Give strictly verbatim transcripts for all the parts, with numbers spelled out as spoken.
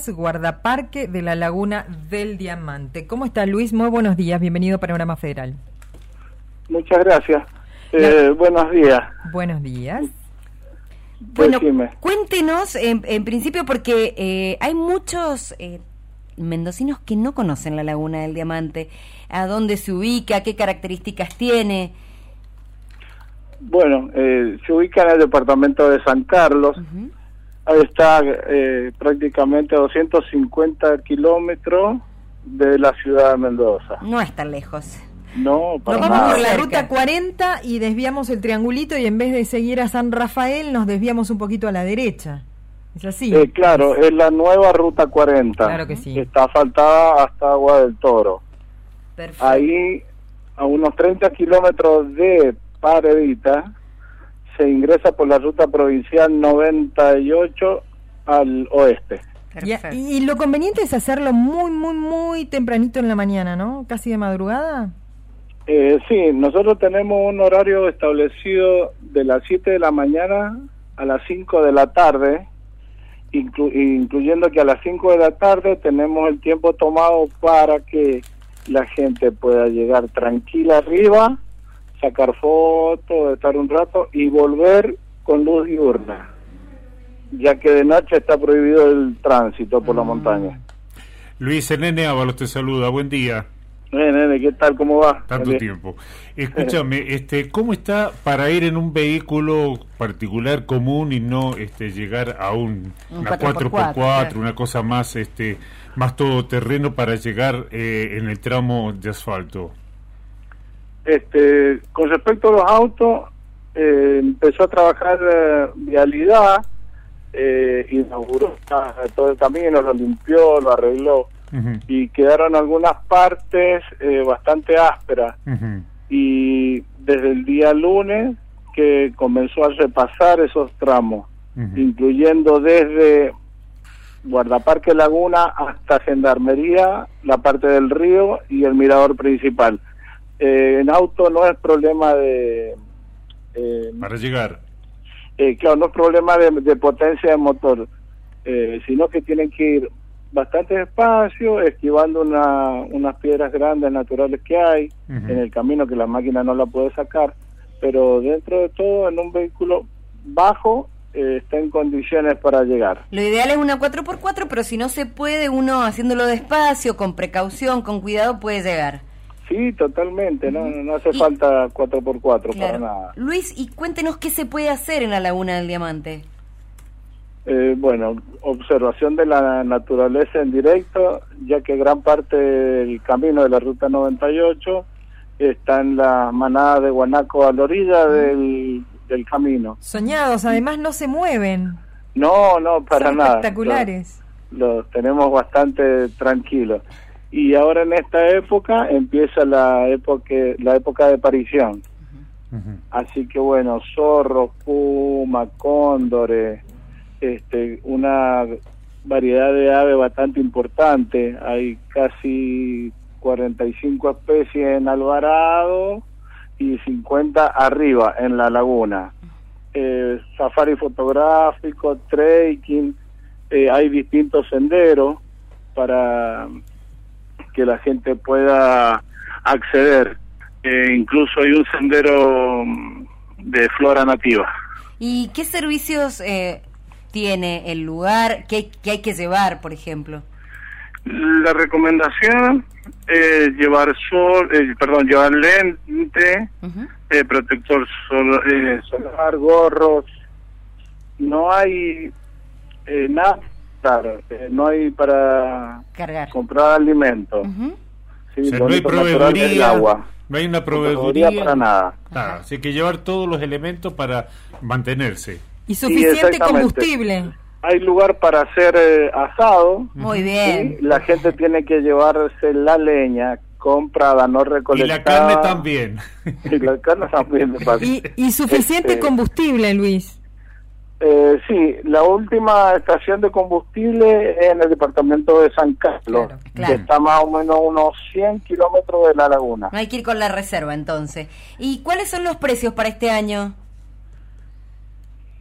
Rutas Guardaparque de la Laguna del Diamante. ¿Cómo está, Luis? Muy buenos días, bienvenido a Panorama Federal. Muchas gracias. Eh, buenos días. Buenos días. Bueno, cuéntenos, en, en principio, porque eh, hay muchos eh, mendocinos que no conocen la Laguna del Diamante. ¿A dónde se ubica? ¿Qué características tiene? Bueno, eh, se ubica en el departamento de San Carlos. Uh-huh. Ahí está eh, prácticamente a doscientos cincuenta kilómetros de la ciudad de Mendoza. No es tan lejos. No, para nos nada. vamos por la ruta cuarenta y desviamos el triangulito y en vez de seguir a San Rafael nos desviamos un poquito a la derecha. ¿Es así? Eh, claro, es la nueva ruta cuarenta. Claro que sí. Está asfaltada hasta Agua del Toro. Perfecto. Ahí, a unos treinta kilómetros de Paredita, se ingresa por la ruta provincial noventa y ocho al oeste. Y, y lo conveniente es hacerlo muy, muy, muy tempranito en la mañana, ¿no? Casi de madrugada. Eh, sí, nosotros tenemos un horario establecido de las siete de la mañana a las cinco de la tarde, inclu incluyendo que a las cinco de la tarde tenemos el tiempo tomado para que la gente pueda llegar tranquila arriba, sacar fotos, estar un rato y volver con luz diurna, ya que de noche está prohibido el tránsito por mm. la montaña. Luis, el Nene Ábalos te saluda, buen día. Eh, nene, ¿qué tal? ¿Cómo va? Tanto Dale. tiempo. Escúchame, este, ¿cómo está para ir en un vehículo particular común y no este llegar a un, un una cuatro por cuatro, una cosa más este más todoterreno para llegar eh, en el tramo de asfalto? Este, con respecto a los autos, eh, empezó a trabajar eh, Vialidad, eh, inauguró todo el camino, lo limpió, lo arregló. Uh-huh. Y quedaron algunas partes eh, bastante ásperas. Uh-huh. Y desde el día lunes que comenzó a repasar esos tramos, uh-huh. incluyendo desde Guardaparque Laguna hasta Gendarmería, la parte del río y el mirador principal. Eh, en auto no es problema de... Eh, Para llegar. Eh, claro, no es problema de, de potencia de motor, eh, sino que tienen que ir bastante despacio, esquivando una, unas piedras grandes naturales que hay uh-huh. en el camino, que la máquina no la puede sacar, pero dentro de todo, en un vehículo bajo, eh, está en condiciones para llegar. Lo ideal es una cuatro por cuatro, pero si no se puede, uno haciéndolo despacio, con precaución, con cuidado, puede llegar. Sí, totalmente, no, no hace y, falta cuatro por cuatro, claro. Para nada. Luis, y cuéntenos qué se puede hacer en la Laguna del Diamante. Eh, bueno, observación de la naturaleza en directo, ya que gran parte del camino de la ruta noventa y ocho está en la manada de guanaco a la orilla del, del camino. Soñados, además no se mueven. No, no, para Son nada. Espectaculares. Los, los tenemos bastante tranquilos. Y ahora en esta época empieza la época, la época de aparición. Uh-huh. Así que bueno, zorros, puma, cóndores, este, una variedad de aves bastante importante. Hay casi cuarenta y cinco especies en Alvarado y cincuenta arriba en la laguna. Eh, safari fotográfico, trekking, eh, hay distintos senderos para que la gente pueda acceder. Eh, incluso hay un sendero de flora nativa. ¿Y qué servicios eh, tiene el lugar? ¿Qué, qué hay que llevar, por ejemplo? La recomendación es llevar sol, eh, perdón, llevar lente, uh-huh. eh, protector sol, eh, solar, gorros. No hay eh, nada, claro, eh, no hay para cargar, comprar alimentos. Uh-huh. Sí, o sea, no hay proveeduría, agua. No hay una proveeduría, proveeduría para nada. Ah, así que llevar todos los elementos para mantenerse. Y suficiente combustible. Hay lugar para hacer eh, asado. Muy bien. ¿Sí? La gente tiene que llevarse la leña comprada, no recolectada. Y la carne también. Y la carne también. y, y suficiente este, combustible, Luis. Eh, sí, la última estación de combustible es en el departamento de San Carlos, claro, claro. que está más o menos unos cien kilómetros de la laguna. No hay que ir con la reserva, entonces. ¿Y cuáles son los precios para este año?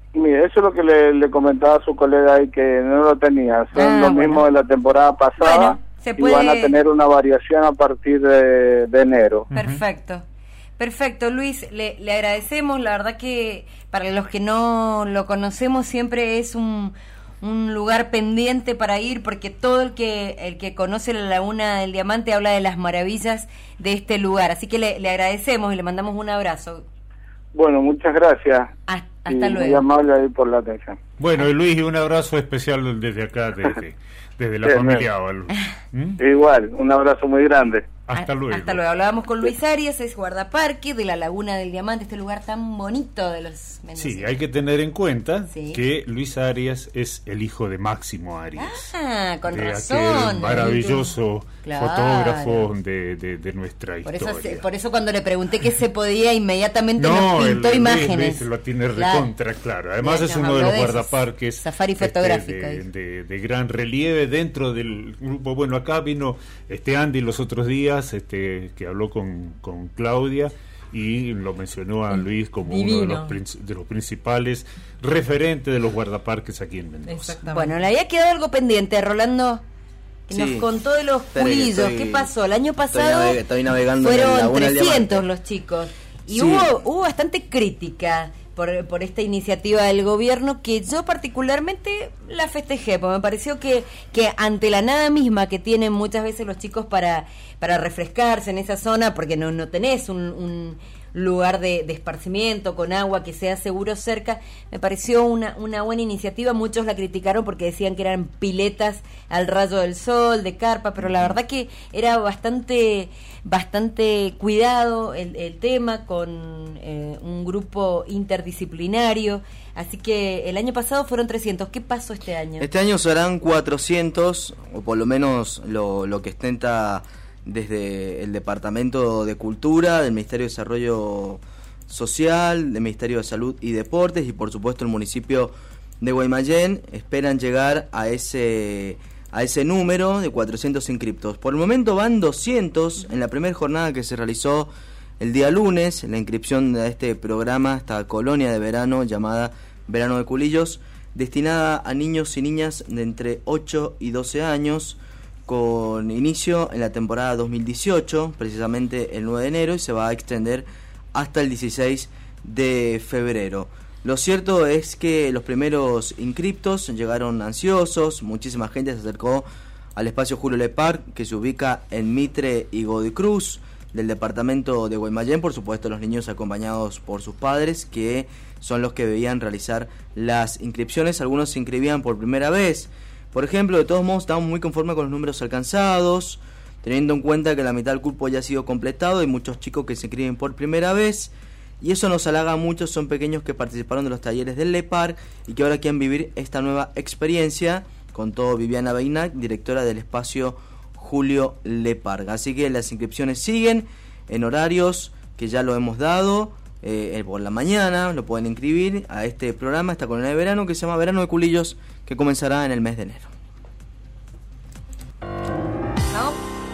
Mire, eso es lo que le, le comentaba a su colega ahí, que no lo tenía. Son Ah, lo bueno. mismo de la temporada pasada. Bueno, se puede- Y van a tener una variación a partir de, de enero. Perfecto. Perfecto, Luis, le, le agradecemos. La verdad que para los que no lo conocemos siempre es un, un lugar pendiente para ir, porque todo el que el que conoce la Laguna del Diamante habla de las maravillas de este lugar. Así que le, le agradecemos y le mandamos un abrazo. Bueno, muchas gracias. Hasta, Y hasta muy luego. amable ahí por la atención. Bueno, y Luis, un abrazo especial desde acá, desde, desde la Bien, familia Ábalos. ¿Mm? Igual, un abrazo muy grande. Hasta A- luego. Hasta luego. Hablábamos con Luis Arias, es guardaparque de la Laguna del Diamante, este lugar tan bonito de los mendocinos. Sí, hay que tener en cuenta Sí. que Luis Arias es el hijo de Máximo Arias. Ah, con de razón. aquel maravilloso Claro. fotógrafo de, de, de nuestra Por historia. eso, se- por eso cuando le pregunté qué se podía, inmediatamente No, nos pintó el- imágenes. Luis lo tiene Claro. recontra, claro. Además Bien, es nos uno de habló los de esos guardaparques safari este, fotográfico, de, dijo. de- de gran relieve dentro del grupo. Bueno, acá vino este Andy los otros días, este que habló con, con Claudia y lo mencionó a Luis como uno de Divino. los, prin- de los principales referentes de los guardaparques aquí en Mendoza. Exactamente. Bueno, le había quedado algo pendiente, Rolando, que Sí. nos contó de los Espere que culillos. estoy- ¿Qué pasó? El año estoy pasado naveg- estoy navegando en la fueron Laguna del trescientos Diamante. los chicos. Y Sí. hubo, hubo bastante crítica por, por esta iniciativa del gobierno, que yo particularmente la festejé, porque me pareció que, que ante la nada misma que tienen muchas veces los chicos para, para refrescarse en esa zona, porque no, no tenés un, un lugar de, de esparcimiento con agua que sea seguro cerca, me pareció una, una buena iniciativa. Muchos la criticaron porque decían que eran piletas al rayo del sol, de carpa, pero la verdad que era bastante bastante cuidado el, el tema, con eh, un grupo interdisciplinario. Así que el año pasado fueron trescientos. ¿Qué pasó este año? Este año serán cuatrocientos, o por lo menos lo, lo que ostenta desde el Departamento de Cultura, del Ministerio de Desarrollo Social, del Ministerio de Salud y Deportes, y por supuesto el municipio de Guaymallén. Esperan llegar a ese a ese número de cuatrocientos inscriptos. Por el momento van doscientos en la primera jornada que se realizó el día lunes, la inscripción de este programa, esta colonia de verano llamada Verano de Culillos, destinada a niños y niñas de entre ocho y doce años, con inicio en la temporada dos mil dieciocho, precisamente el nueve de enero, y se va a extender hasta el dieciséis de febrero. Lo cierto es que los primeros inscriptos llegaron ansiosos, muchísima gente se acercó al espacio Julio Lepar, que se ubica en Mitre y Godoy Cruz, del departamento de Guaymallén. Por supuesto, los niños acompañados por sus padres, que son los que debían realizar las inscripciones. Algunos se inscribían por primera vez. Por ejemplo, de todos modos, estamos muy conformes con los números alcanzados, teniendo en cuenta que la mitad del cupo ya ha sido completado. Hay muchos chicos que se inscriben por primera vez, y eso nos halaga mucho. Son pequeños que participaron de los talleres del Lepar y que ahora quieren vivir esta nueva experiencia, contó Viviana Beinac, directora del espacio Julio Lepar. Así que las inscripciones siguen en horarios que ya lo hemos dado. Eh, por la mañana lo pueden inscribir a este programa, esta colonia de verano que se llama Verano de Culillos, que comenzará en el mes de enero. ¿No?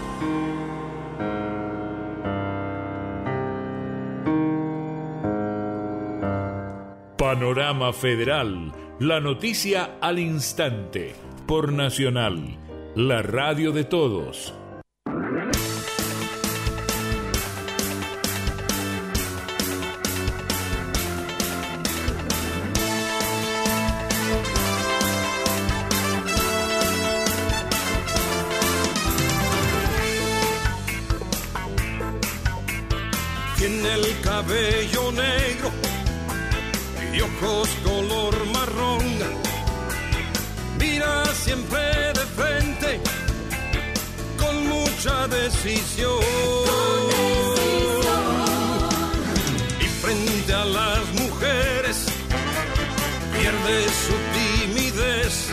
Panorama Federal, la noticia al instante, por Nacional, la radio de todos. Tiene el cabello negro y ojos color marrón. Mira siempre de frente con mucha decisión. Y frente a las mujeres pierde su timidez.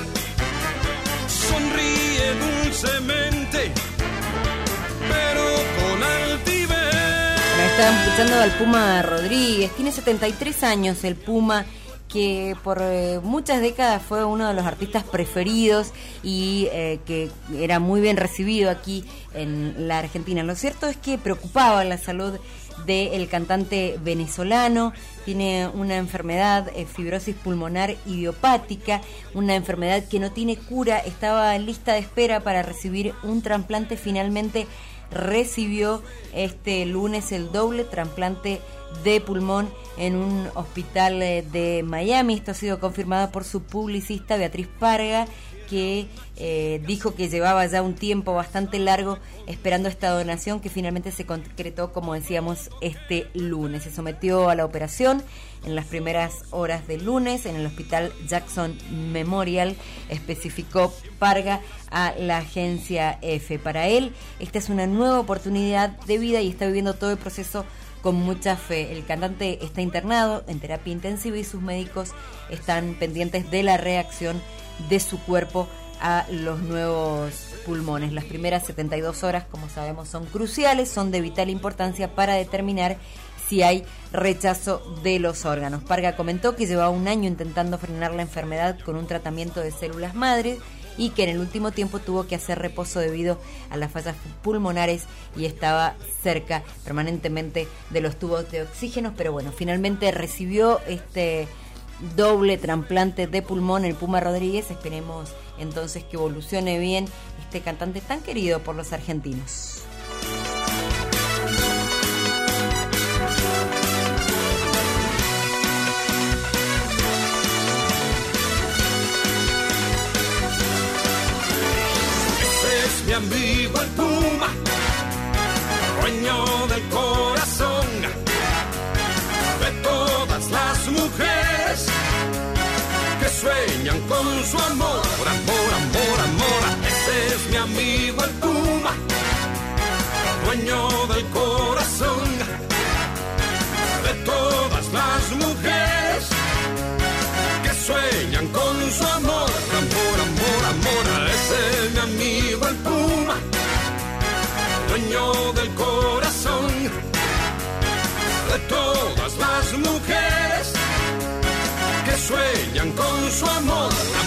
Sonríe dulcemente, pero con altivez. Bueno, estaban escuchando al Puma Rodríguez. Tiene setenta y tres años el Puma, que por eh, muchas décadas fue uno de los artistas preferidos y eh, que era muy bien recibido aquí en la Argentina. Lo cierto es que preocupaba la salud del cantante venezolano. Tiene una enfermedad, eh, fibrosis pulmonar idiopática, una enfermedad que no tiene cura. Estaba en lista de espera para recibir un trasplante. Finalmente recibió este lunes el doble trasplante de pulmón en un hospital de Miami. Esto ha sido confirmado por su publicista Beatriz Parga, que eh, dijo que llevaba ya un tiempo bastante largo esperando esta donación, que finalmente se concretó, como decíamos, este lunes. Se sometió a la operación en las primeras horas del lunes en el hospital Jackson Memorial, especificó Parga a la agencia EFE. Para él, esta es una nueva oportunidad de vida y está viviendo todo el proceso con mucha fe. El cantante está internado en terapia intensiva y sus médicos están pendientes de la reacción de su cuerpo a los nuevos pulmones. Las primeras setenta y dos horas, como sabemos, son cruciales, son de vital importancia para determinar si hay rechazo de los órganos. Parga comentó que llevaba un año intentando frenar la enfermedad con un tratamiento de células madres y que en el último tiempo tuvo que hacer reposo debido a las fallas pulmonares y estaba cerca permanentemente de los tubos de oxígeno, pero bueno, finalmente recibió este doble trasplante de pulmón el Puma Rodríguez. Esperemos entonces que evolucione bien este cantante tan querido por los argentinos. Mi amigo el Puma, dueño del corazón de todas las mujeres que sueñan con su amor, amor, amor, amor. Ese es mi amigo el Puma, dueño del corazón de todas las mujeres que sueñan con su amor, amor, amor, amor. Ese es mi amigo el Puma, dueño del corazón de todas las mujeres que sueñan con su amor.